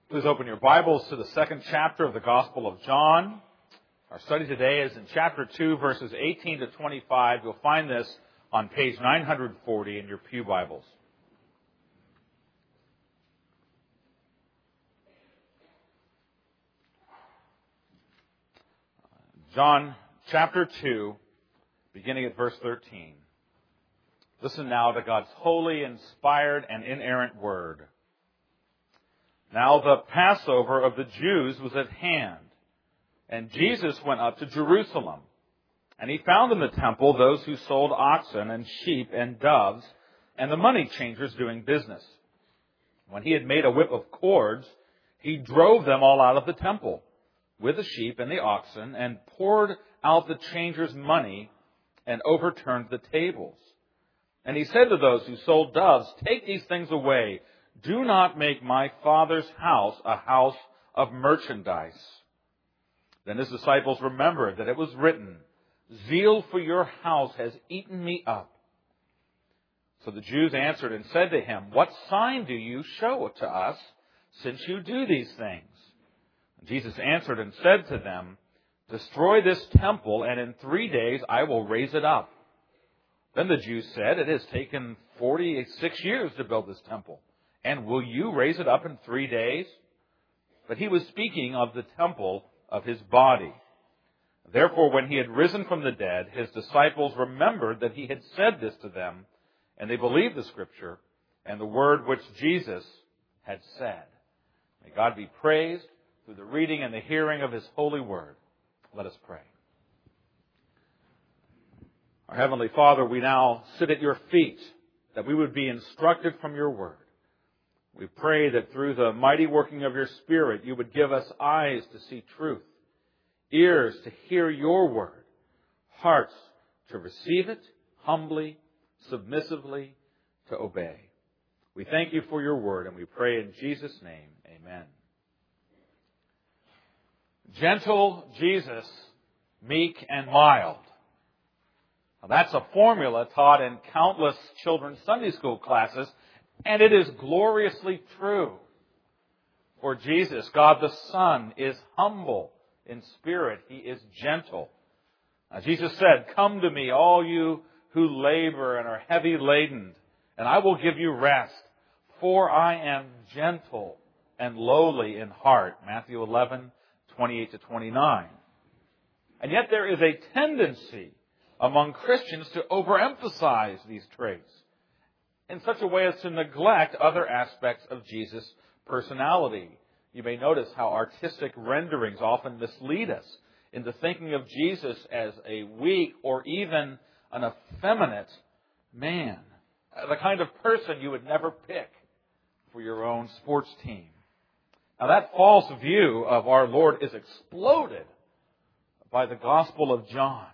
Please open your Bibles to the second chapter of the Gospel of John. Our study today is in chapter 2, verses 18 to 25. You'll find this on page 940 in your pew Bibles. John chapter 2, beginning at verse 13. Listen now to God's holy, inspired, and inerrant word. Now the Passover of the Jews was at hand, and Jesus went up to Jerusalem. And he found in the temple those who sold oxen and sheep and doves, and the money changers doing business. When he had made a whip of cords, he drove them all out of the temple with the sheep and the oxen, and poured out the changers' money and overturned the tables. And he said to those who sold doves, "Take these things away. Do not make my Father's house a house of merchandise." Then his disciples remembered that it was written, "Zeal for your house has eaten me up." So the Jews answered and said to him, "What sign do you show to us, since you do these things?" And Jesus answered and said to them, "Destroy this temple, and in 3 days I will raise it up." Then the Jews said, "It has taken 46 years to build this temple. And will you raise it up in 3 days?" But he was speaking of the temple of his body. Therefore, when he had risen from the dead, his disciples remembered that he had said this to them, and they believed the Scripture and the word which Jesus had said. May God be praised through the reading and the hearing of his holy word. Let us pray. Our Heavenly Father, we now sit at your feet, that we would be instructed from your word. We pray that through the mighty working of your Spirit, you would give us eyes to see truth, ears to hear your word, hearts to receive it humbly, submissively, to obey. We thank you for your word, and we pray in Jesus' name, amen. Gentle Jesus, meek and mild. Now, that's a formula taught in countless children's Sunday school classes, and it is gloriously true. For Jesus, God the Son, is humble in spirit. He is gentle. Now, Jesus said, "Come to me, all you who labor and are heavy laden, and I will give you rest. For I am gentle and lowly in heart." Matthew 11, 28 to 29. And yet there is a tendency among Christians to overemphasize these traits in such a way as to neglect other aspects of Jesus' personality. You may notice how artistic renderings often mislead us into thinking of Jesus as a weak or even an effeminate man, the kind of person you would never pick for your own sports team. Now, that false view of our Lord is exploded by the Gospel of John.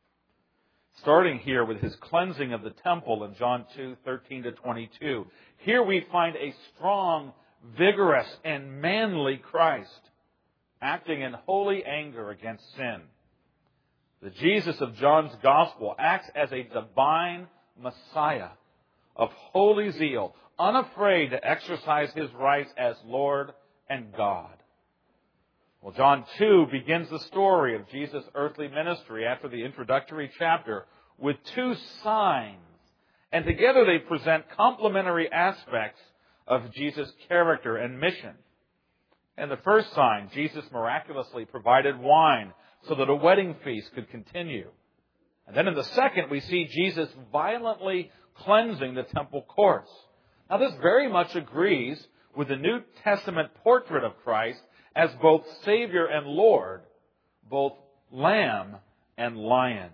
Starting here with his cleansing of the temple in John 2, 13 to 22. Here we find a strong, vigorous, and manly Christ acting in holy anger against sin. The Jesus of John's Gospel acts as a divine Messiah of holy zeal, unafraid to exercise his rights as Lord and God. Well, John 2 begins the story of Jesus' earthly ministry after the introductory chapter with 2 signs. And together they present complementary aspects of Jesus' character and mission. In the first sign, Jesus miraculously provided wine so that a wedding feast could continue. And then in the second, we see Jesus violently cleansing the temple courts. Now, this very much agrees with the New Testament portrait of Christ as both Savior and Lord, both Lamb and Lion.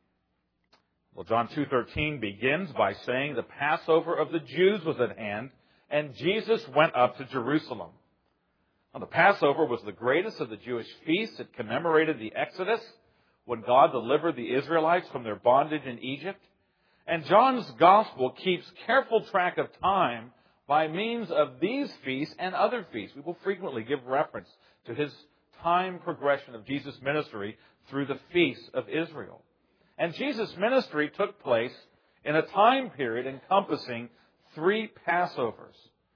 Well, John 2:13 begins by saying the Passover of the Jews was at hand, and Jesus went up to Jerusalem. Now, the Passover was the greatest of the Jewish feasts. It commemorated the Exodus, when God delivered the Israelites from their bondage in Egypt. And John's Gospel keeps careful track of time by means of these feasts and other feasts. We will frequently give reference to his time progression of Jesus' ministry through the feasts of Israel. And Jesus' ministry took place in a time period encompassing 3 Passovers.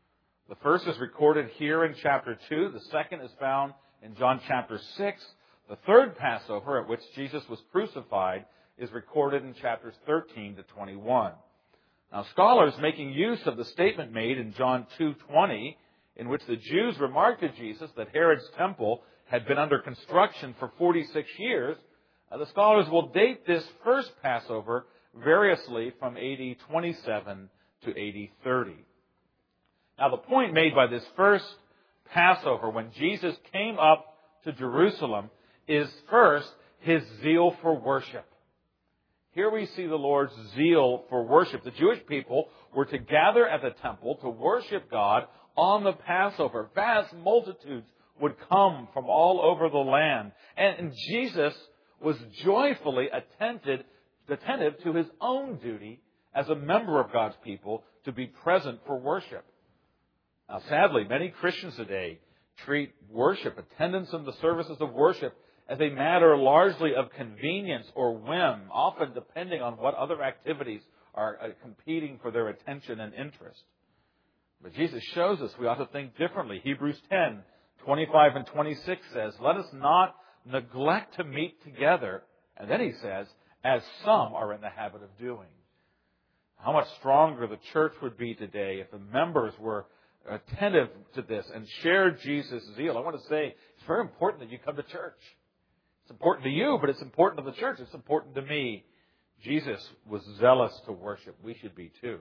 The first is recorded here in chapter 2. The second is found in John chapter 6. The third Passover, at which Jesus was crucified, is recorded in chapters 13 to 21. Now, scholars making use of the statement made in John 2:20, in which the Jews remarked to Jesus that Herod's temple had been under construction for 46 years, the scholars will date this first Passover variously from AD 27 to AD 30. Now, the point made by this first Passover, when Jesus came up to Jerusalem, is first his zeal for worship. Here we see the Lord's zeal for worship. The Jewish people were to gather at the temple to worship God on the Passover. Vast multitudes would come from all over the land. And Jesus was joyfully attentive to his own duty as a member of God's people to be present for worship. Now, sadly, many Christians today treat worship, attendance in the services of worship, as a matter largely of convenience or whim, often depending on what other activities are competing for their attention and interest. But Jesus shows us we ought to think differently. Hebrews 10:25 and 26 says, "Let us not neglect to meet together," and then he says, "as some are in the habit of doing." How much stronger the church would be today if the members were attentive to this and shared Jesus' zeal. I want to say it's very important that you come to church. It's important to you, but it's important to the church. It's important to me. Jesus was zealous to worship. We should be too.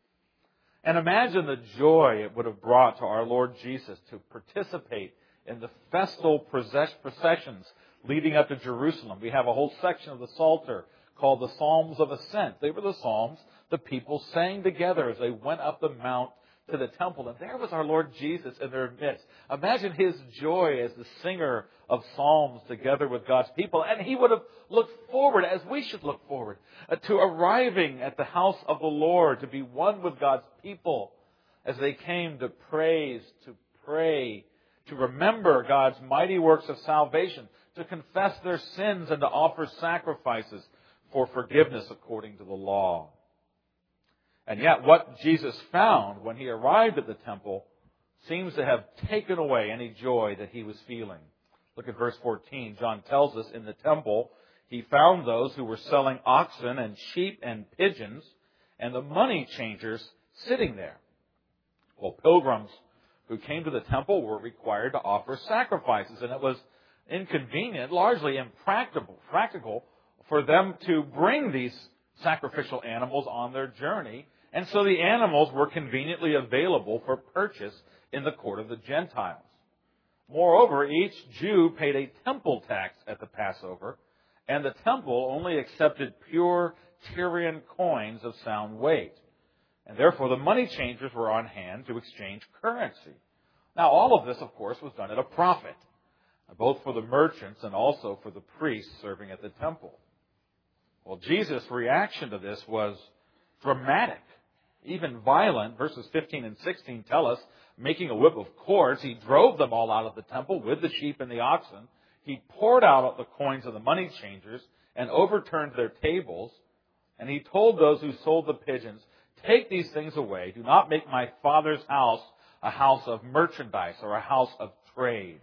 And imagine the joy it would have brought to our Lord Jesus to participate in the festal processions leading up to Jerusalem. We have a whole section of the Psalter called the Psalms of Ascent. They were the psalms the people sang together as they went up the mount to the temple. And there was our Lord Jesus in their midst. Imagine his joy as the singer of psalms together with God's people. And he would have looked forward, as we should look forward, to arriving at the house of the Lord, to be one with God's people as they came to praise, to pray, to remember God's mighty works of salvation, to confess their sins and to offer sacrifices for forgiveness according to the law. And yet what Jesus found when he arrived at the temple seems to have taken away any joy that he was feeling. Look at verse 14. John tells us in the temple he found those who were selling oxen and sheep and pigeons and the money changers sitting there. Well, pilgrims who came to the temple were required to offer sacrifices, and it was inconvenient, largely impractical for them to bring these sacrificial animals on their journey. And so the animals were conveniently available for purchase in the court of the Gentiles. Moreover, each Jew paid a temple tax at the Passover, and the temple only accepted pure Tyrian coins of sound weight. And therefore the money changers were on hand to exchange currency. Now all of this, of course, was done at a profit, both for the merchants and also for the priests serving at the temple. Well, Jesus' reaction to this was dramatic, even violent. Verses 15 and 16 tell us, making a whip of cords, he drove them all out of the temple with the sheep and the oxen. He poured out the coins of the money changers and overturned their tables. And he told those who sold the pigeons, "Take these things away. Do not make my Father's house a house of merchandise or a house of trade."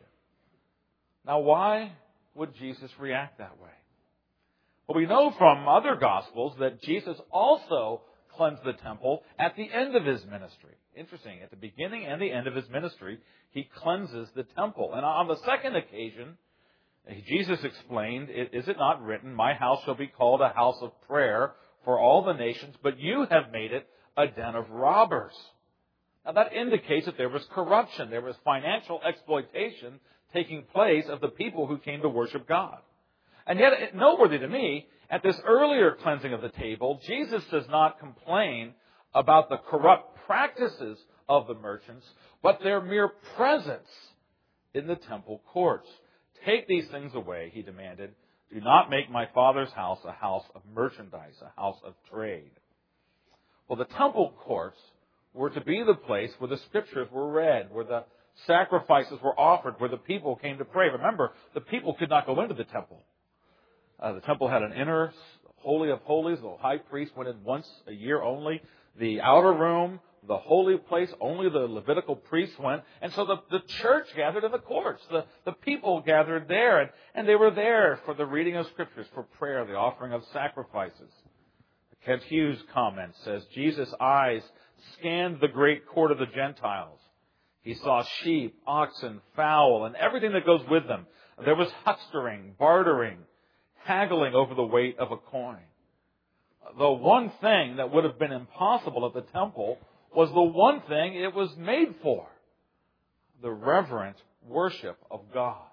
Now, why would Jesus react that way? Well, we know from other Gospels that Jesus also cleansed the temple at the end of his ministry. Interesting. At the beginning and the end of his ministry, he cleanses the temple. And on the second occasion, Jesus explained, "Is it not written, my house shall be called a house of prayer for all the nations, but you have made it a den of robbers"? Now that indicates that there was corruption. There was financial exploitation taking place of the people who came to worship God. And yet, noteworthy to me, at this earlier cleansing of the table, Jesus does not complain about the corrupt practices of the merchants, but their mere presence in the temple courts. "Take these things away," he demanded. "Do not make my Father's house a house of merchandise, a house of trade." Well, the temple courts were to be the place where the Scriptures were read, where the sacrifices were offered, where the people came to pray. Remember, the people could not go into the temple. The temple had an inner Holy of Holies. The high priest went in once a year only. The outer room the holy place, only the Levitical priests went. And so the church gathered in the courts. The people gathered there. And they were there for the reading of Scriptures, for prayer, the offering of sacrifices. Kent Hughes' comment says, Jesus' eyes scanned the great court of the Gentiles. He saw sheep, oxen, fowl, and everything that goes with them. There was huckstering, bartering, haggling over the weight of a coin. The one thing that would have been impossible at the temple was the one thing it was made for: the reverent worship of God.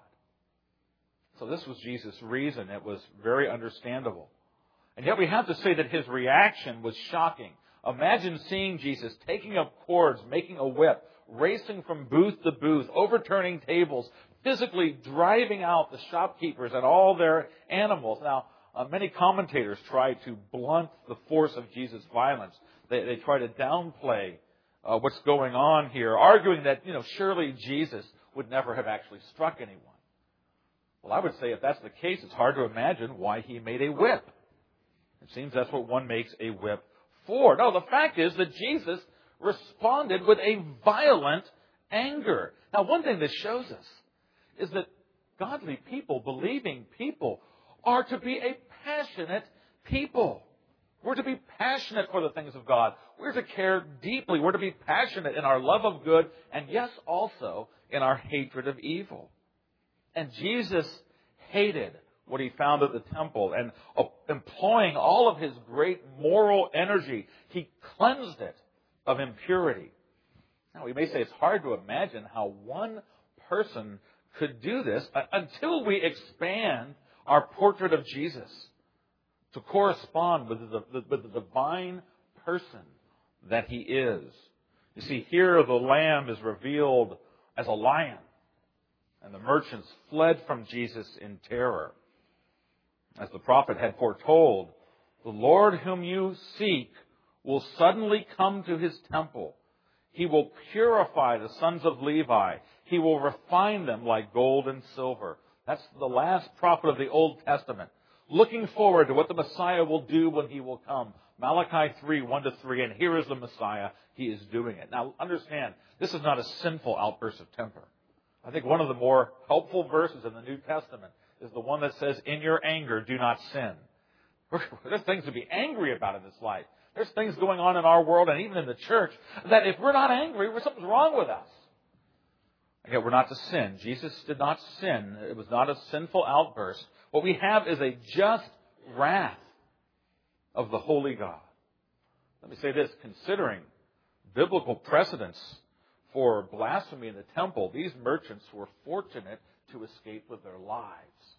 So this was Jesus' reason. It was very understandable. And yet we have to say that his reaction was shocking. Imagine seeing Jesus taking up cords, making a whip, racing from booth to booth, overturning tables, physically driving out the shopkeepers and all their animals. Now, many commentators try to blunt the force of Jesus' violence. They try to downplay what's going on here, arguing that, surely Jesus would never have actually struck anyone. Well, I would say if that's the case, it's hard to imagine why he made a whip. It seems that's what one makes a whip for. No, the fact is that Jesus responded with a violent anger. Now, one thing this shows us is that godly people, believing people, are to be a passionate people. We're to be passionate for the things of God. We're to care deeply. We're to be passionate in our love of good, and yes, also in our hatred of evil. And Jesus hated what he found at the temple, and employing all of his great moral energy, he cleansed it of impurity. Now, we may say it's hard to imagine how one person could do this until we expand our portrait of Jesus to correspond with the divine person that he is. You see, here the Lamb is revealed as a lion, and the merchants fled from Jesus in terror. As the prophet had foretold, the Lord whom you seek will suddenly come to his temple. He will purify the sons of Levi. He will refine them like gold and silver. That's the last prophet of the Old Testament, looking forward to what the Messiah will do when he will come. Malachi 3, 1-3, and here is the Messiah. He is doing it. Now, understand, this is not a sinful outburst of temper. I think one of the more helpful verses in the New Testament is the one that says, in your anger, do not sin. There's things to be angry about in this life. There's things going on in our world and even in the church that if we're not angry, something's wrong with us. And yet we're not to sin. Jesus did not sin. It was not a sinful outburst. What we have is a just wrath of the holy God. Let me say this, considering biblical precedents for blasphemy in the temple, these merchants were fortunate to escape with their lives.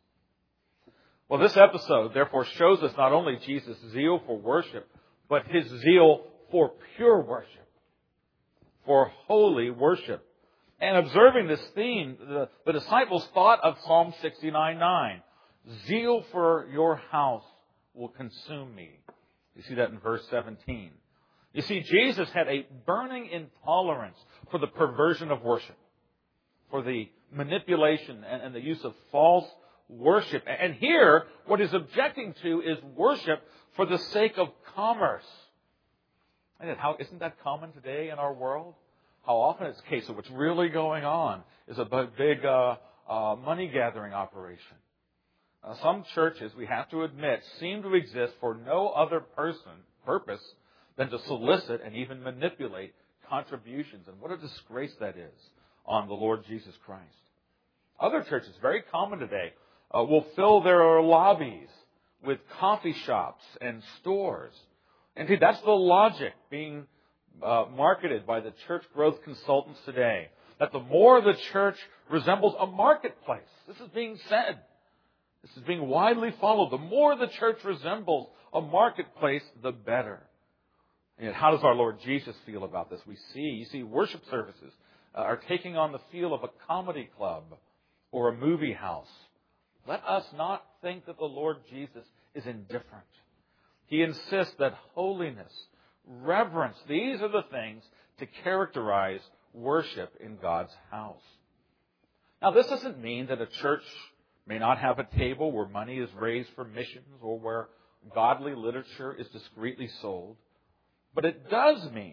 Well, this episode, therefore, shows us not only Jesus' zeal for worship, but his zeal for pure worship, for holy worship. And observing this theme, the disciples thought of Psalm 69:9. Zeal for your house will consume me. You see that in verse 17. You see, Jesus had a burning intolerance for the perversion of worship, for the manipulation and the use of false worship. And here, what he's objecting to is worship for the sake of commerce. Isn't that common today in our world? How often it's a case of what's really going on is a big money-gathering operation. Some churches, we have to admit, seem to exist for no other purpose than to solicit and even manipulate contributions. And what a disgrace that is on the Lord Jesus Christ. Other churches, very common today, will fill their lobbies with coffee shops and stores. Indeed, that's the logic being marketed by the church growth consultants today. That the more the church resembles a marketplace, this is being said, this is being widely followed. The more the church resembles a marketplace, the better. And how does our Lord Jesus feel about this? You see, worship services are taking on the feel of a comedy club or a movie house. Let us not think that the Lord Jesus is indifferent. He insists that holiness, reverence, these are the things to characterize worship in God's house. Now, this doesn't mean that a church may not have a table where money is raised for missions or where godly literature is discreetly sold. But it does mean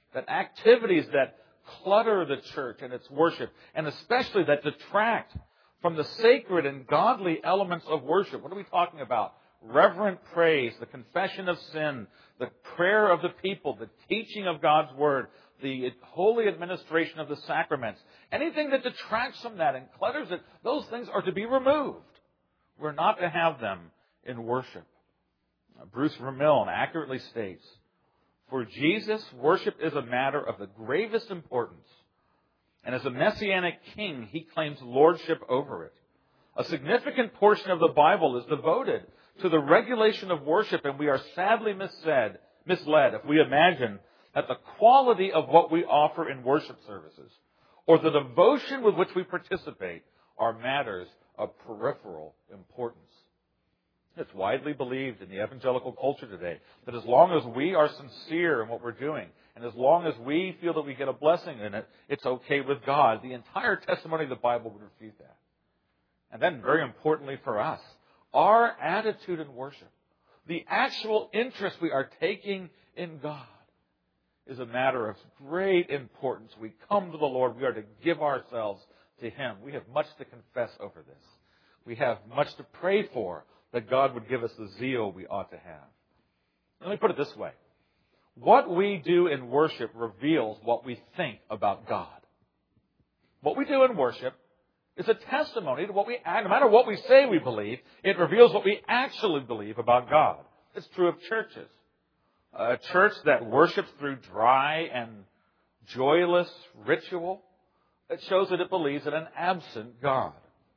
that activities that clutter the church and its worship, and especially that detract from the sacred and godly elements of worship. What are we talking about? Reverent praise, the confession of sin, the prayer of the people, the teaching of God's Word, the holy administration of the sacraments. Anything that detracts from that and clutters it, those things are to be removed. We're not to have them in worship. Bruce Vermilne accurately states, "For Jesus, worship is a matter of the gravest importance. And as a messianic king, he claims lordship over it. A significant portion of the Bible is devoted to the regulation of worship, and we are sadly misled if we imagine that the quality of what we offer in worship services or the devotion with which we participate are matters of peripheral importance." It's widely believed in the evangelical culture today that as long as we are sincere in what we're doing, and as long as we feel that we get a blessing in it, it's okay with God. The entire testimony of the Bible would refute that. And then, very importantly for us, our attitude in worship, the actual interest we are taking in God, is a matter of great importance. We come to the Lord. We are to give ourselves to Him. We have much to confess over this. We have much to pray for, that God would give us the zeal we ought to have. Let me put it this way. What we do in worship reveals what we think about God. What we do in worship is a testimony to what we act. No matter what we say we believe, it reveals what we actually believe about God. It's true of churches. A church that worships through dry and joyless ritual, it shows that it believes in an absent God.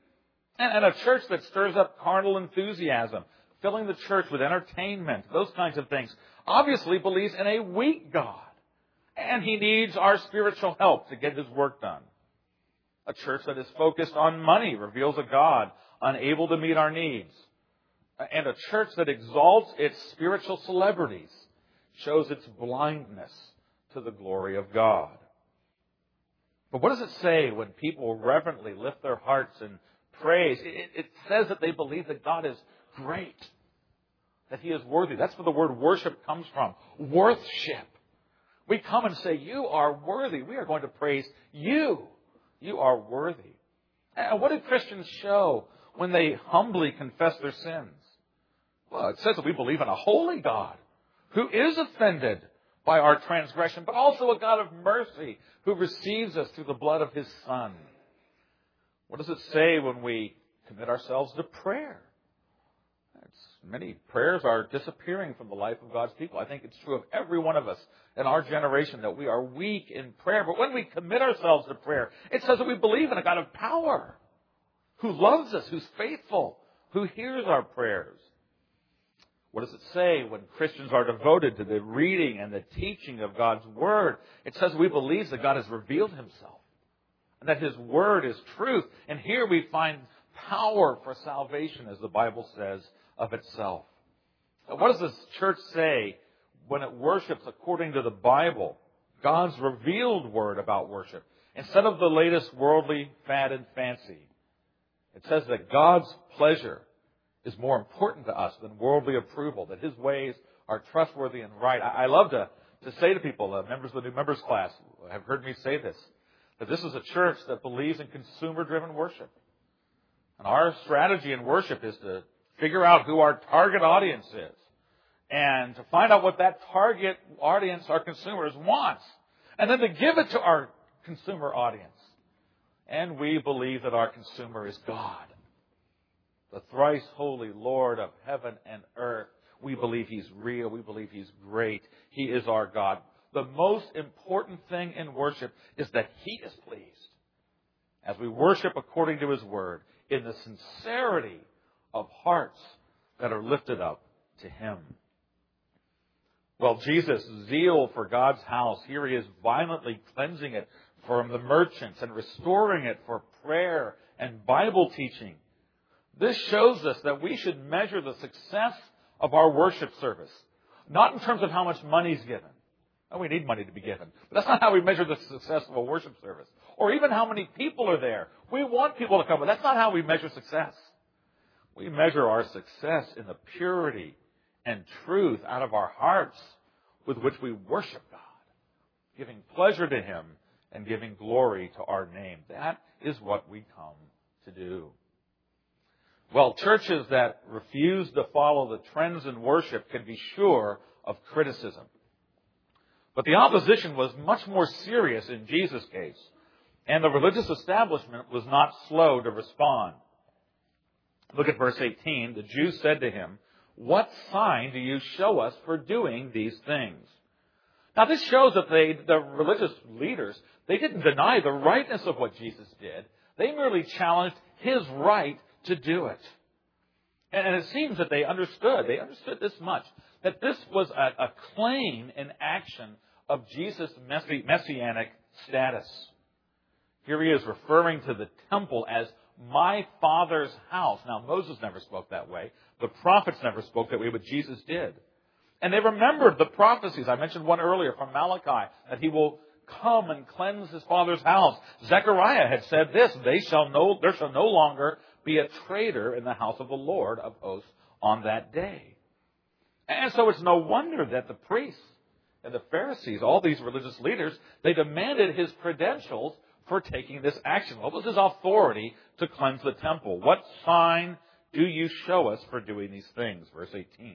And a church that stirs up carnal enthusiasm, filling the church with entertainment, those kinds of things, obviously believes in a weak God. And He needs our spiritual help to get His work done. A church that is focused on money reveals a God unable to meet our needs. And a church that exalts its spiritual celebrities shows its blindness to the glory of God. But what does it say when people reverently lift their hearts and praise? It says that they believe that God is great, that He is worthy. That's where the word worship comes from. Worthship. We come and say, "You are worthy. We are going to praise You. You are worthy." And what do Christians show when they humbly confess their sins? Well, it says that we believe in a holy God who is offended by our transgression, but also a God of mercy who receives us through the blood of His Son. What does it say when we commit ourselves to prayer? Many prayers are disappearing from the life of God's people. I think it's true of every one of us in our generation that we are weak in prayer. But when we commit ourselves to prayer, it says that we believe in a God of power who loves us, who's faithful, who hears our prayers. What does it say when Christians are devoted to the reading and the teaching of God's Word? It says we believe that God has revealed Himself and that His Word is truth. And here we find power for salvation, as the Bible says of itself. What does this church say when it worships according to the Bible, God's revealed Word about worship, instead of the latest worldly fad and fancy? It says that God's pleasure is more important to us than worldly approval, that His ways are trustworthy and right. I love to say to people, members of the new members class have heard me say this, that this is a church that believes in consumer-driven worship. And our strategy in worship is to figure out who our target audience is and to find out what that target audience, our consumers, wants, and then to give it to our consumer audience. And we believe that our consumer is God, the thrice holy Lord of heaven and earth. We believe He's real. We believe He's great. He is our God. The most important thing in worship is that He is pleased as we worship according to His Word in the sincerity of hearts that are lifted up to Him. Well, Jesus' zeal for God's house, here He is violently cleansing it from the merchants and restoring it for prayer and Bible teaching. This shows us that we should measure the success of our worship service, not in terms of how much money is given. Oh, we need money to be given. But that's not how we measure the success of a worship service. Or even how many people are there. We want people to come, but that's not how we measure success. We measure our success in the purity and truth out of our hearts with which we worship God. giving pleasure to Him and giving glory to our name. That is what we come to do. Well, churches that refuse to follow the trends in worship can be sure of criticism. But the opposition was much more serious in Jesus' case, and the religious establishment was not slow to respond. Look at verse 18. The Jews said to him, "What sign do you show us for doing these things?" Now this shows that the religious leaders, they didn't deny the rightness of what Jesus did. They merely challenged His right to do it. And it seems that they understood this much, that this was a claim in action of Jesus' messianic status. Here He is referring to the temple as my Father's house. Now, Moses never spoke that way. The prophets never spoke that way, but Jesus did. And they remembered the prophecies. I mentioned one earlier from Malachi, that He will come and cleanse His Father's house. Zechariah had said this, there shall no longer be a traitor in the house of the Lord of hosts on that day. And so it's no wonder that the priests and the Pharisees, all these religious leaders, they demanded His credentials for taking this action. What was His authority to cleanse the temple? What sign do you show us for doing these things? Verse 18.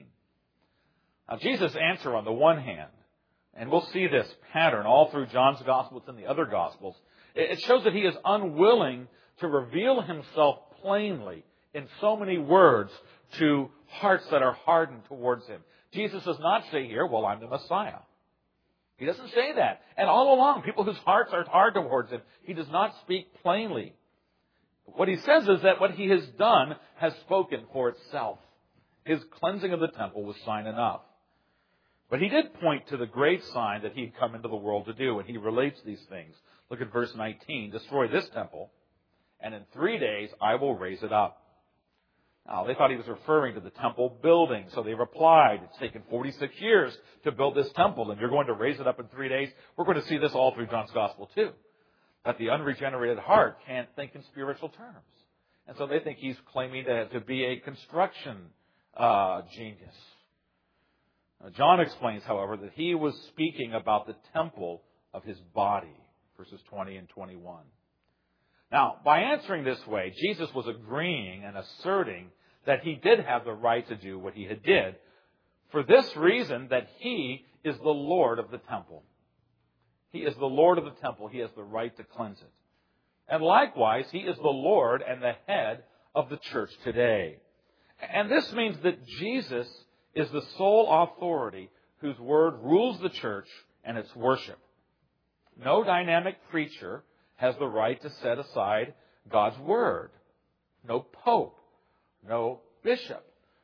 Now, Jesus' answer on the one hand, and we'll see this pattern all through John's Gospel and the other Gospels, it shows that He is unwilling to reveal Himself plainly in so many words to hearts that are hardened towards Him. Jesus does not say here, well, I'm the Messiah. He doesn't say that. And all along, people whose hearts are hard towards Him, He does not speak plainly. What He says is that what He has done has spoken for itself. His cleansing of the temple was sign enough. But He did point to the great sign that He had come into the world to do, and He relates these things. Look at verse 19. Destroy this temple, and in 3 days I will raise it up. Now, they thought He was referring to the temple building, so they replied, it's taken 46 years to build this temple, and you're going to raise it up in 3 days. We're going to see this all through John's Gospel, too. That the unregenerated heart can't think in spiritual terms. And so they think He's claiming to be a construction genius. John explains, however, that He was speaking about the temple of His body, verses 20 and 21. Now, by answering this way, Jesus was agreeing and asserting that He did have the right to do what He had did, for this reason that He is the Lord of the temple. He is the Lord of the temple. He has the right to cleanse it. And likewise, He is the Lord and the head of the church today. And this means that Jesus is the sole authority whose word rules the church and its worship. No dynamic preacher has the right to set aside God's word. No pope, no bishop,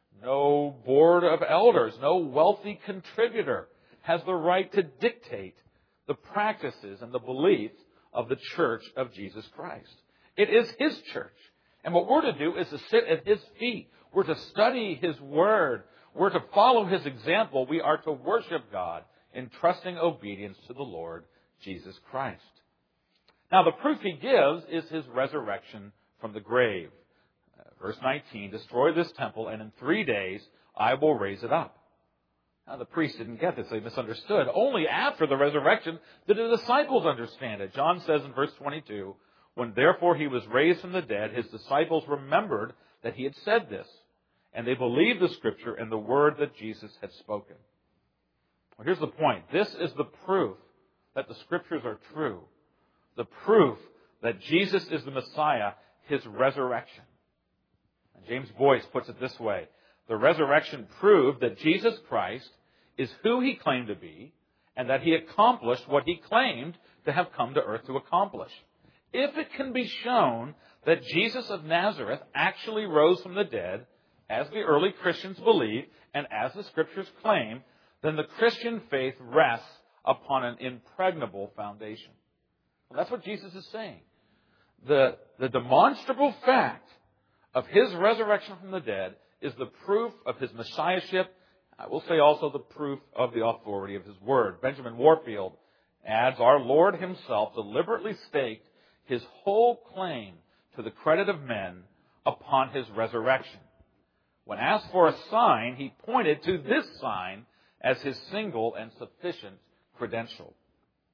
no board of elders, no wealthy contributor has the right to dictate the practices and the beliefs of the church of Jesus Christ. It is His church. And what we're to do is to sit at His feet. We're to study His word. We're to follow His example. We are to worship God in trusting obedience to the Lord Jesus Christ. Now, the proof He gives is His resurrection from the grave. Verse 19, destroy this temple, and in 3 days I will raise it up. Now, the priests didn't get this. They misunderstood. Only after the resurrection did the disciples understand it. John says in verse 22, when therefore He was raised from the dead, His disciples remembered that He had said this, and they believed the Scripture and the word that Jesus had spoken. Well, here's the point. This is the proof that the Scriptures are true. The proof that Jesus is the Messiah, His resurrection. And James Boyce puts it this way. The resurrection proved that Jesus Christ is who He claimed to be, and that He accomplished what He claimed to have come to earth to accomplish. If it can be shown that Jesus of Nazareth actually rose from the dead, as the early Christians believed, and as the Scriptures claim, then the Christian faith rests upon an impregnable foundation. Well, that's what Jesus is saying. The demonstrable fact of His resurrection from the dead is the proof of His messiahship. I will say also the proof of the authority of His word. Benjamin Warfield adds, our Lord Himself deliberately staked His whole claim to the credit of men upon His resurrection. When asked for a sign, He pointed to this sign as His single and sufficient credential.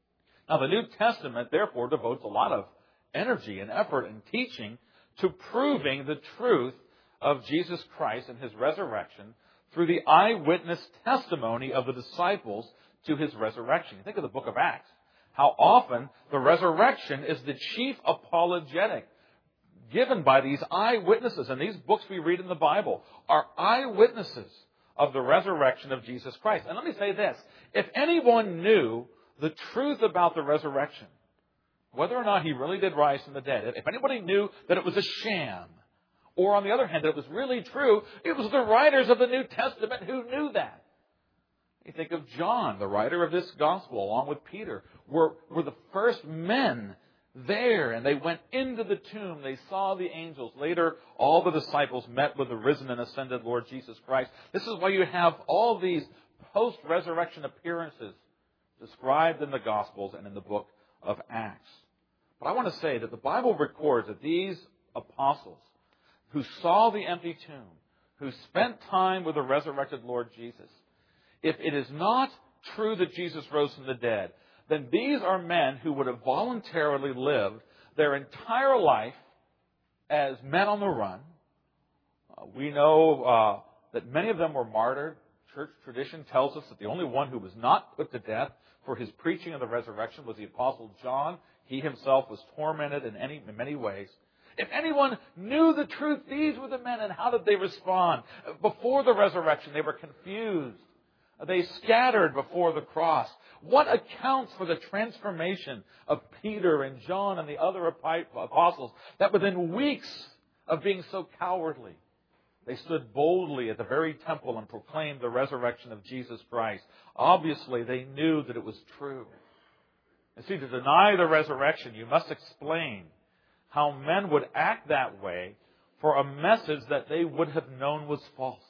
Now, the New Testament, therefore, devotes a lot of energy and effort and teaching to proving the truth of Jesus Christ and His resurrection through the eyewitness testimony of the disciples to His resurrection. You think of the book of Acts, how often the resurrection is the chief apologetic given by these eyewitnesses. And these books we read in the Bible are eyewitnesses of the resurrection of Jesus Christ. And let me say this. If anyone knew the truth about the resurrection, whether or not He really did rise from the dead, if anybody knew that it was a sham, or on the other hand, that it was really true, it was the writers of the New Testament who knew that. You think of John, the writer of this gospel, along with Peter, were the first men there, and they went into the tomb. They saw the angels. Later, all the disciples met with the risen and ascended Lord Jesus Christ. This is why you have all these post-resurrection appearances described in the Gospels and in the book of Acts. But I want to say that the Bible records that these apostles who saw the empty tomb, who spent time with the resurrected Lord Jesus, if it is not true that Jesus rose from the dead, then these are men who would have voluntarily lived their entire life as men on the run. We know that many of them were martyred. Church tradition tells us that the only one who was not put to death for his preaching of the resurrection was the Apostle John. He himself was tormented in many ways. If anyone knew the truth, these were the men, and how did they respond? Before the resurrection, they were confused. They scattered before the cross. What accounts for the transformation of Peter and John and the other apostles that within weeks of being so cowardly, they stood boldly at the very temple and proclaimed the resurrection of Jesus Christ? Obviously, they knew that it was true. And see, to deny the resurrection, you must explain how men would act that way for a message that they would have known was false.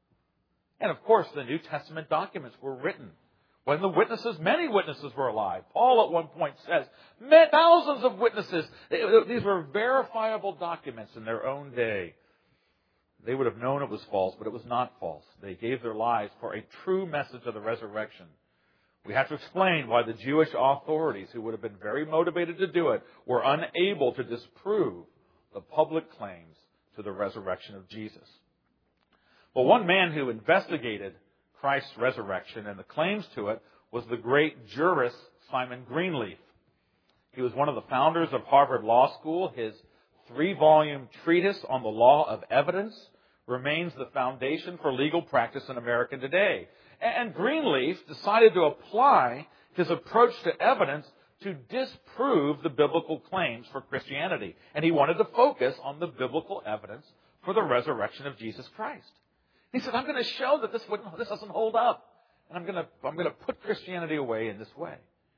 And of course, the New Testament documents were written when the many witnesses were alive. Paul at one point says, thousands of witnesses. These were verifiable documents in their own day. They would have known it was false, but it was not false. They gave their lives for a true message of the resurrection. We have to explain why the Jewish authorities, who would have been very motivated to do it, were unable to disprove the public claims to the resurrection of Jesus. Well, one man who investigated Christ's resurrection and the claims to it was the great jurist Simon Greenleaf. He was one of the founders of Harvard Law School. His 3-volume treatise on the law of evidence remains the foundation for legal practice in America today. And Greenleaf decided to apply his approach to evidence to disprove the biblical claims for Christianity. And he wanted to focus on the biblical evidence for the resurrection of Jesus Christ. He said, I'm going to show that this doesn't hold up. And I'm going to put Christianity away in this way.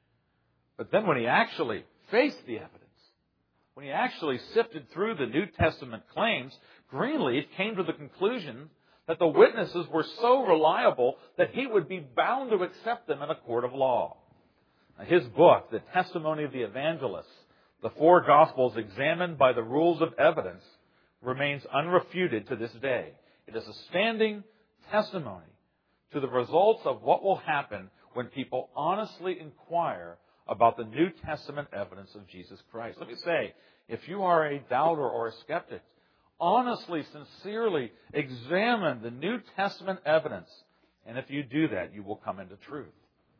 But then when he actually faced the evidence, when he actually sifted through the New Testament claims, Greenleaf came to the conclusion that the witnesses were so reliable that he would be bound to accept them in a court of law. Now, his book, The Testimony of the Evangelists, the 4 Gospels examined by the rules of evidence, remains unrefuted to this day. It is a standing testimony to the results of what will happen when people honestly inquire about the New Testament evidence of Jesus Christ. Let me say, if you are a doubter or a skeptic, honestly, sincerely examine the New Testament evidence. And if you do that, you will come into truth.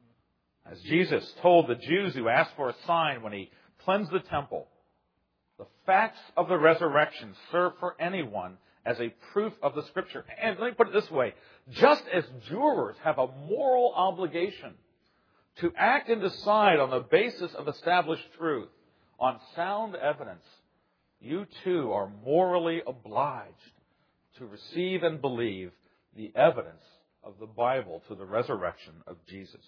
As Jesus told the Jews who asked for a sign when He cleansed the temple, the facts of the resurrection serve for anyone as a proof of the Scripture. And let me put it this way. Just as jurors have a moral obligation to act and decide on the basis of established truth, on sound evidence, you too are morally obliged to receive and believe the evidence of the Bible to the resurrection of Jesus.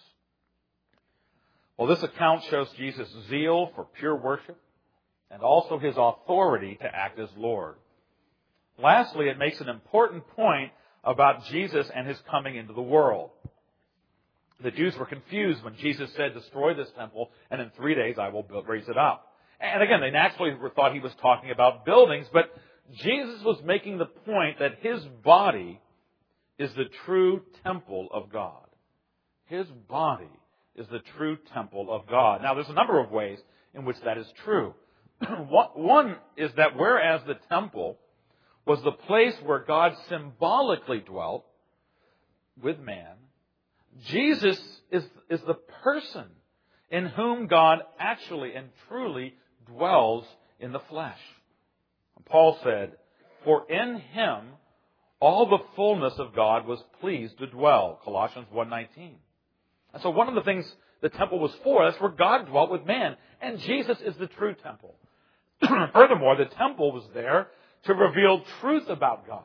Well, this account shows Jesus' zeal for pure worship and also His authority to act as Lord. Lastly, it makes an important point about Jesus and His coming into the world. The Jews were confused when Jesus said, destroy this temple, and in 3 days I will raise it up. And again, they naturally thought He was talking about buildings, but Jesus was making the point that His body is the true temple of God. His body is the true temple of God. Now, there's a number of ways in which that is true. One is that whereas the temple was the place where God symbolically dwelt with man, Jesus is the person in whom God actually and truly dwells in the flesh. Paul said, "For in Him all the fullness of God was pleased to dwell." Colossians 1:19. And so one of the things the temple was for, that's where God dwelt with man. And Jesus is the true temple. Furthermore, the temple was there to reveal truth about God.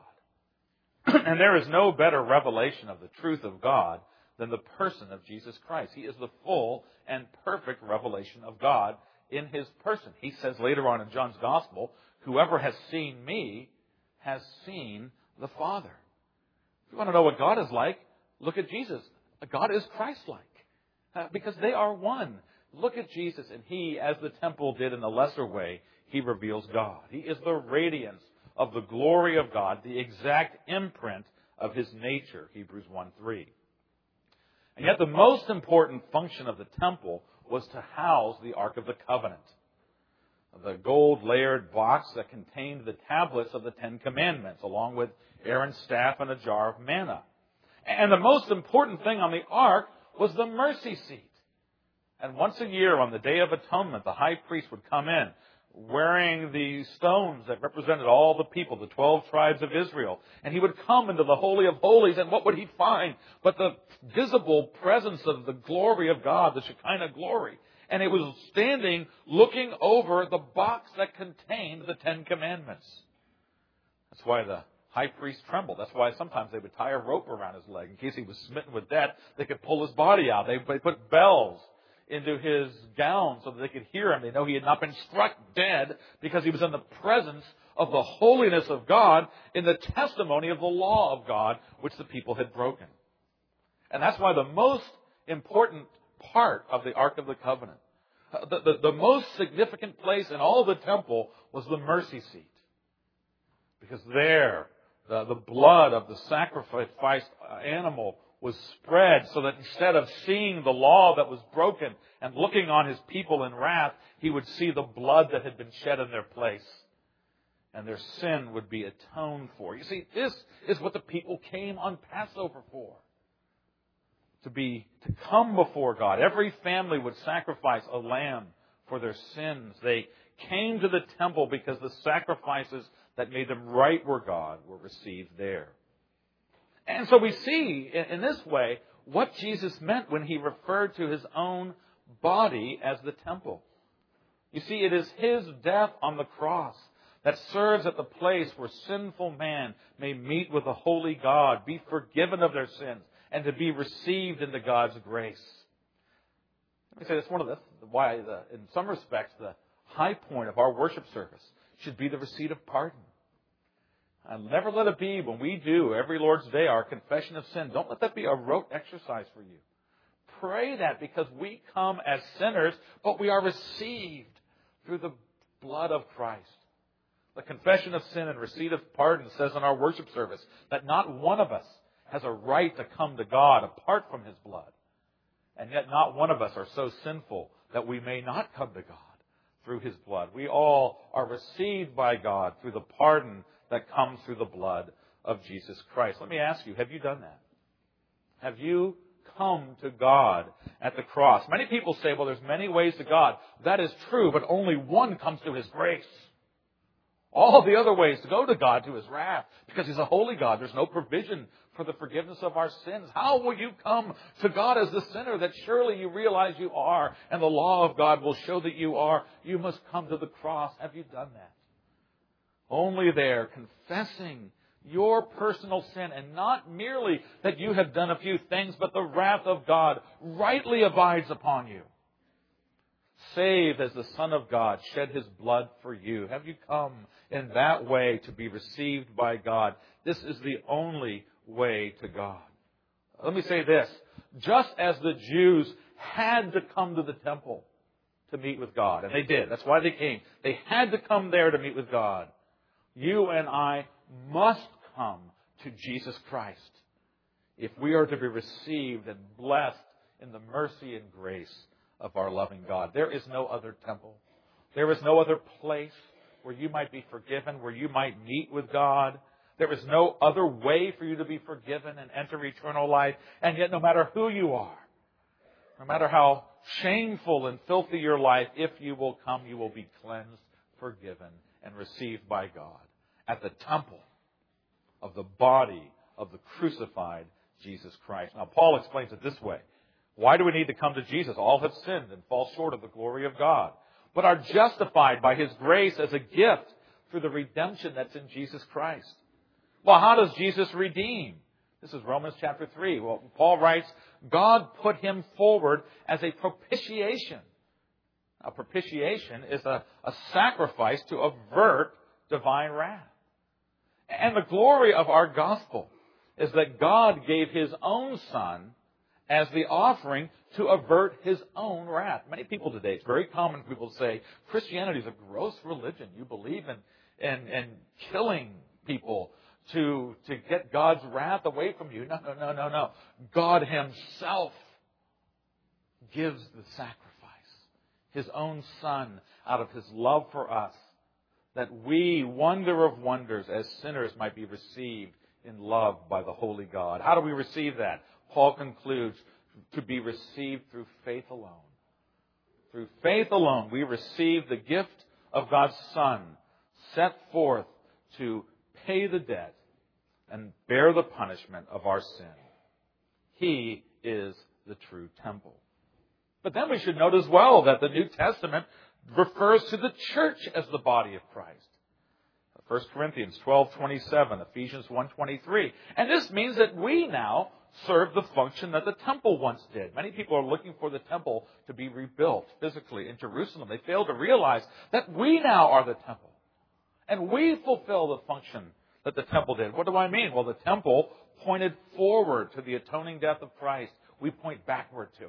And there is no better revelation of the truth of God than the person of Jesus Christ. He is the full and perfect revelation of God in His person. He says later on in John's Gospel, "Whoever has seen me has seen the Father." If you want to know what God is like, look at Jesus. God is Christ-like because they are one. Look at Jesus, and He, as the temple did in a lesser way, He reveals God. He is the radiance of the glory of God, the exact imprint of His nature, Hebrews 1:3. And yet the most important function of the temple was to house the Ark of the Covenant, the gold-layered box that contained the tablets of the Ten Commandments, along with Aaron's staff and a jar of manna. And the most important thing on the Ark was the mercy seat. And once a year, on the Day of Atonement, the high priest would come in, wearing the stones that represented all the people, the 12 tribes of Israel. And he would come into the Holy of Holies, and what would he find but the visible presence of the glory of God, the Shekinah glory. And it was standing, looking over the box that contained the Ten Commandments. That's why the high priest trembled. That's why sometimes they would tie a rope around his leg. In case he was smitten with death, they could pull his body out. They put bells into his gown so that they could hear him. They know he had not been struck dead because he was in the presence of the holiness of God in the testimony of the law of God, which the people had broken. And that's why the most important part of the Ark of the Covenant, the most significant place in all the temple, was the mercy seat. Because there, the blood of the sacrificed animal was spread so that instead of seeing the law that was broken and looking on His people in wrath, He would see the blood that had been shed in their place. And their sin would be atoned for. You see, this is what the people came on Passover for. To come before God. Every family would sacrifice a lamb for their sins. They came to the temple because the sacrifices that made them right with God were received there. And so we see in this way what Jesus meant when He referred to His own body as the temple. You see, it is His death on the cross that serves at the place where sinful man may meet with a holy God, be forgiven of their sins, and to be received into God's grace. Let me say this, why in some respects the high point of our worship service should be the receipt of pardon. And never let it be when we do every Lord's Day our confession of sin. Don't let that be a rote exercise for you. Pray that because we come as sinners, but we are received through the blood of Christ. The confession of sin and receipt of pardon says in our worship service that not one of us has a right to come to God apart from His blood. And yet not one of us are so sinful that we may not come to God through His blood. We all are received by God through the pardon that comes through the blood of Jesus Christ. Let me ask you, have you done that? Have you come to God at the cross? Many people say, well, there's many ways to God. That is true, but only one comes through His grace. All the other ways to go to God, to His wrath, because He's a holy God. There's no provision for the forgiveness of our sins. How will you come to God as the sinner that surely you realize you are, and the law of God will show that you are? You must come to the cross. Have you done that? Only there, confessing your personal sin, and not merely that you have done a few things, but the wrath of God rightly abides upon you. Saved as the Son of God shed His blood for you. Have you come in that way to be received by God? This is the only way to God. Let me say this. Just as the Jews had to come to the temple to meet with God, and they did. That's why they came. They had to come there to meet with God. You and I must come to Jesus Christ if we are to be received and blessed in the mercy and grace of our loving God. There is no other temple. There is no other place where you might be forgiven, where you might meet with God. There is no other way for you to be forgiven and enter eternal life. And yet, no matter who you are, no matter how shameful and filthy your life, if you will come, you will be cleansed, forgiven, and received by God at the temple of the body of the crucified Jesus Christ. Now, Paul explains it this way. Why do we need to come to Jesus? All have sinned and fall short of the glory of God, but are justified by His grace as a gift through the redemption that's in Jesus Christ. Well, how does Jesus redeem? This is Romans chapter 3. Well, Paul writes, God put Him forward as a propitiation. A propitiation is a sacrifice to avert divine wrath. And the glory of our gospel is that God gave His own Son as the offering to avert His own wrath. Many people today, it's very common for people to say, Christianity is a gross religion. You believe in killing people to get God's wrath away from you. No. God Himself gives the sacrifice. His own Son, out of His love for us, that we, wonder of wonders, as sinners might be received in love by the holy God. How do we receive that? Paul concludes, to be received through faith alone. Through faith alone, we receive the gift of God's Son, set forth to pay the debt and bear the punishment of our sin. He is the true temple. But then we should note as well that the New Testament refers to the church as the body of Christ. 1 Corinthians 12:27, Ephesians 1:23. And this means that we now serve the function that the temple once did. Many people are looking for the temple to be rebuilt physically in Jerusalem. They fail to realize that we now are the temple. And we fulfill the function that the temple did. What do I mean? Well, the temple pointed forward to the atoning death of Christ. We point backward to it.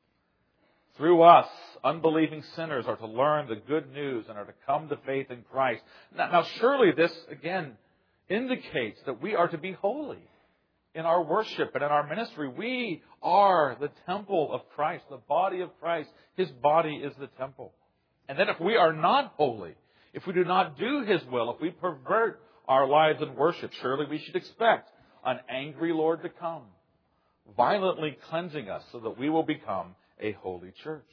Through us, unbelieving sinners are to learn the good news and are to come to faith in Christ. Now surely this, again, indicates that we are to be holy in our worship and in our ministry. We are the temple of Christ, the body of Christ. His body is the temple. And then if we are not holy, if we do not do His will, if we pervert our lives in worship, surely we should expect an angry Lord to come, violently cleansing us so that we will become a holy church.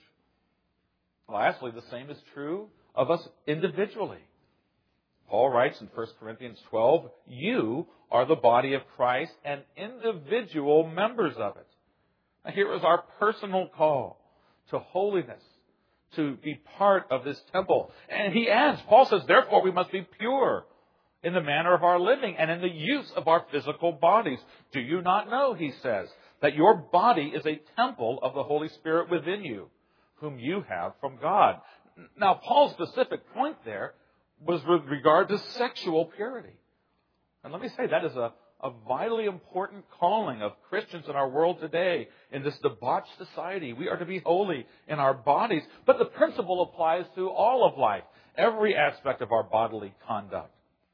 Lastly, the same is true of us individually. Paul writes in 1 Corinthians 12, you are the body of Christ and individual members of it. Now here is our personal call to holiness, to be part of this temple. And he adds, Paul says, therefore we must be pure in the manner of our living and in the use of our physical bodies. Do you not know, he says, that your body is a temple of the Holy Spirit within you, whom you have from God? Now, Paul's specific point there was with regard to sexual purity. And let me say, that is a vitally important calling of Christians in our world today, in this debauched society. We are to be holy in our bodies. But the principle applies to all of life, every aspect of our bodily conduct.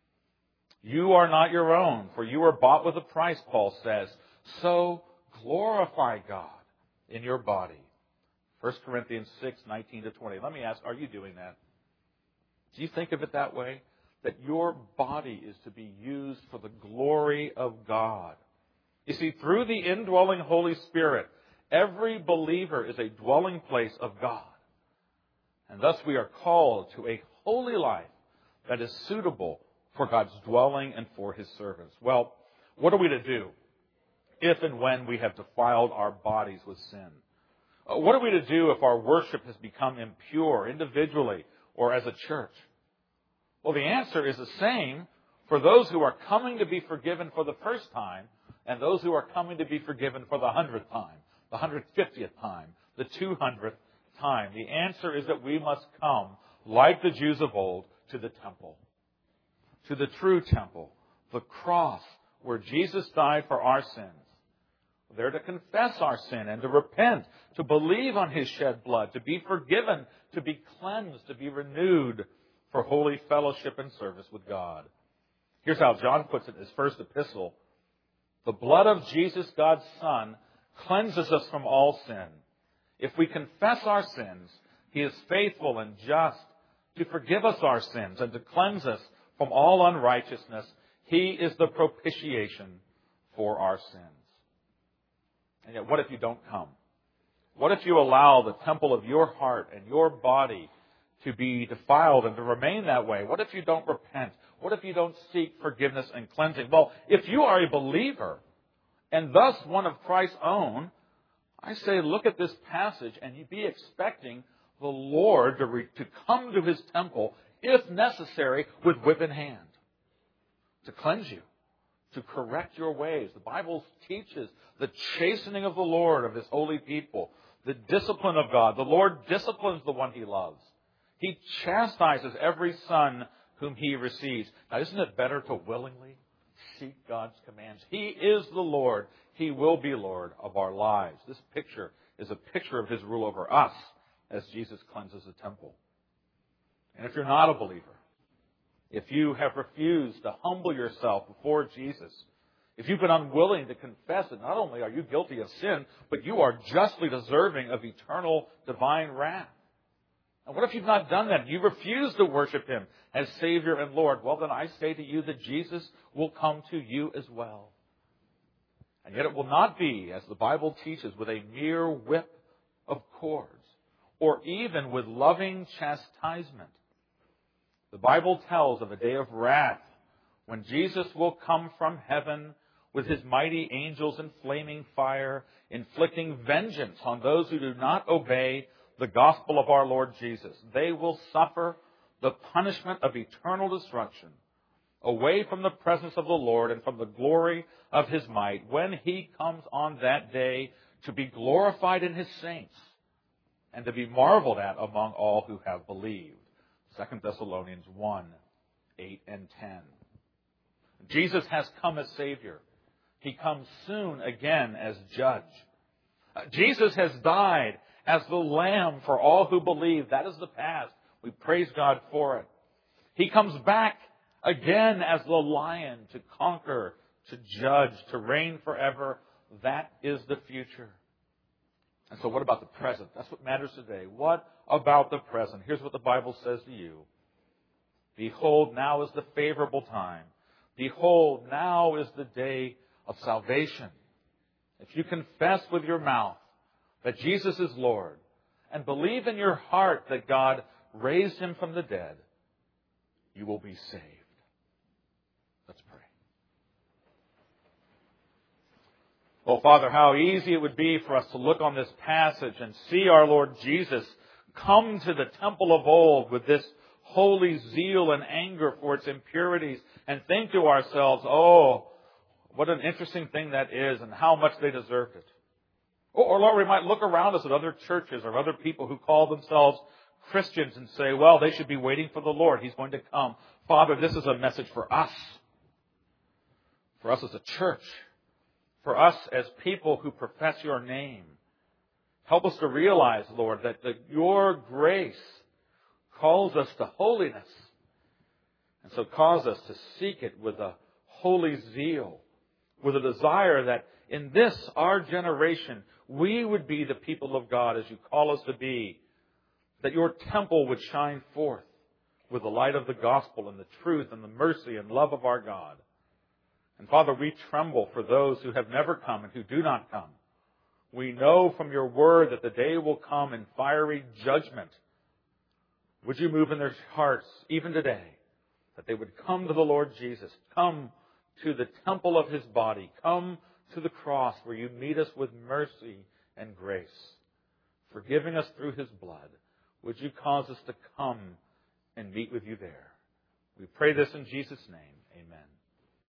You are not your own, for you were bought with a price, Paul says. So glorify God in your body. 1 Corinthians 6:19-20. Let me ask, are you doing that? Do you think of it that way? That your body is to be used for the glory of God. You see, through the indwelling Holy Spirit, every believer is a dwelling place of God. And thus we are called to a holy life that is suitable for God's dwelling and for His servants. Well, what are we to do if and when we have defiled our bodies with sin? What are we to do if our worship has become impure individually or as a church? Well, the answer is the same for those who are coming to be forgiven for the first time and those who are coming to be forgiven for the 100th time, the 150th time, the 200th time. The answer is that we must come, like the Jews of old, to the temple, to the true temple, the cross where Jesus died for our sins. There to confess our sin and to repent, to believe on His shed blood, to be forgiven, to be cleansed, to be renewed for holy fellowship and service with God. Here's how John puts it in his first epistle. The blood of Jesus, God's Son, cleanses us from all sin. If we confess our sins, He is faithful and just to forgive us our sins and to cleanse us from all unrighteousness. He is the propitiation for our sins. And yet, what if you don't come? What if you allow the temple of your heart and your body to be defiled and to remain that way? What if you don't repent? What if you don't seek forgiveness and cleansing? Well, if you are a believer and thus one of Christ's own, I say look at this passage and you be expecting the Lord to come to His temple, if necessary, with whip in hand, to cleanse you, to correct your ways. The Bible teaches the chastening of the Lord of His holy people, the discipline of God. The Lord disciplines the one He loves. He chastises every son whom He receives. Now, isn't it better to willingly seek God's commands? He is the Lord. He will be Lord of our lives. This picture is a picture of His rule over us as Jesus cleanses the temple. And if you're not a believer, if you have refused to humble yourself before Jesus, if you've been unwilling to confess that not only are you guilty of sin, but you are justly deserving of eternal divine wrath. And what if you've not done that? You refuse to worship Him as Savior and Lord. Well, then I say to you that Jesus will come to you as well. And yet it will not be, as the Bible teaches, with a mere whip of cords, or even with loving chastisement. The Bible tells of a day of wrath when Jesus will come from heaven with His mighty angels in flaming fire, inflicting vengeance on those who do not obey the gospel of our Lord Jesus. They will suffer the punishment of eternal destruction away from the presence of the Lord and from the glory of His might when He comes on that day to be glorified in His saints and to be marveled at among all who have believed. 2 Thessalonians 1, 8 and 10. Jesus has come as Savior. He comes soon again as Judge. Jesus has died as the Lamb for all who believe. That is the past. We praise God for it. He comes back again as the Lion to conquer, to judge, to reign forever. That is the future. And so what about the present? That's what matters today. What about the present? Here's what the Bible says to you. Behold, now is the favorable time. Behold, now is the day of salvation. If you confess with your mouth that Jesus is Lord and believe in your heart that God raised Him from the dead, you will be saved. Let's pray. Oh, Father, how easy it would be for us to look on this passage and see our Lord Jesus come to the temple of old with this holy zeal and anger for its impurities and think to ourselves, oh, what an interesting thing that is and how much they deserved it. Or Lord, we might look around us at other churches or other people who call themselves Christians and say, well, they should be waiting for the Lord. He's going to come. Father, this is a message for us as a church, for us as people who profess your name. Help us to realize, Lord, that your grace calls us to holiness. And so cause us to seek it with a holy zeal, with a desire that in this, our generation, we would be the people of God as you call us to be, that your temple would shine forth with the light of the gospel and the truth and the mercy and love of our God. And Father, we tremble for those who have never come and who do not come. We know from your word that the day will come in fiery judgment. Would you move in their hearts, even today, that they would come to the Lord Jesus, come to the temple of His body, come to the cross where you meet us with mercy and grace, forgiving us through His blood. Would you cause us to come and meet with you there? We pray this in Jesus' name. Amen.